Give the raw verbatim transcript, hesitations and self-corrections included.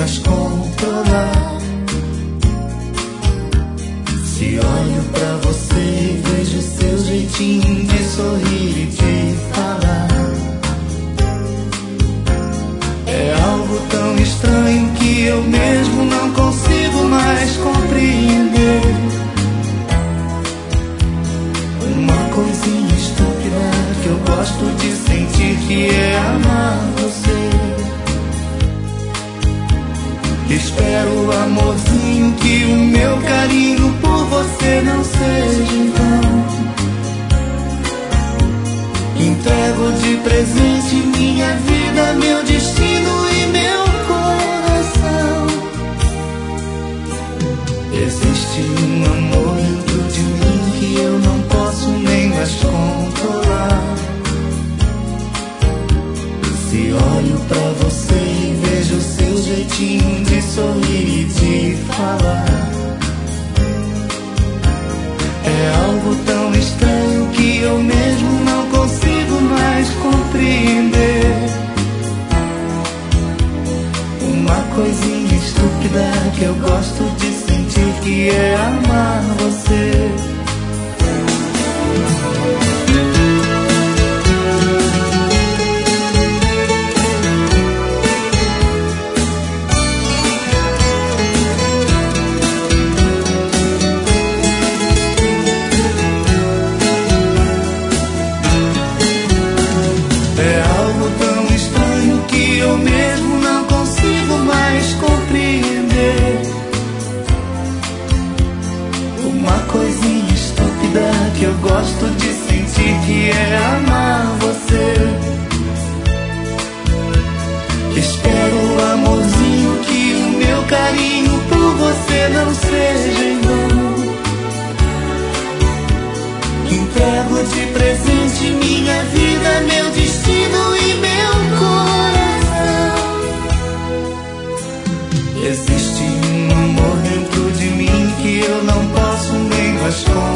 mais controlar. Se olho pra você e vejo seu jeitinho de sorrir e de falar, é algo tão estranho que eu mesmo não consigo mais compreender. Uma coisinha estúpida que eu gosto de sentir, que é amar você. Espero, amorzinho, que o meu carinho por você não seja em vão. Entrego de presente minha vida, meu destino e meu coração. Existe um amor dentro de mim que eu não posso nem mais controlar. Se olho pra você e vejo seu jeitinho de sorrir e de falar, é algo tão estranho que eu mesmo não consigo mais compreender. Uma coisinha estúpida que eu gosto de sentir, que é amar você. Coisinha estúpida que eu gosto de sentir, que é amar você. Espero, amorzinho, que o meu carinho por você não seja em vão. Entrego de presente minha vida, meu destino e meu coração. Existe um amor dentro de mim que eu não posso nem mais controlar.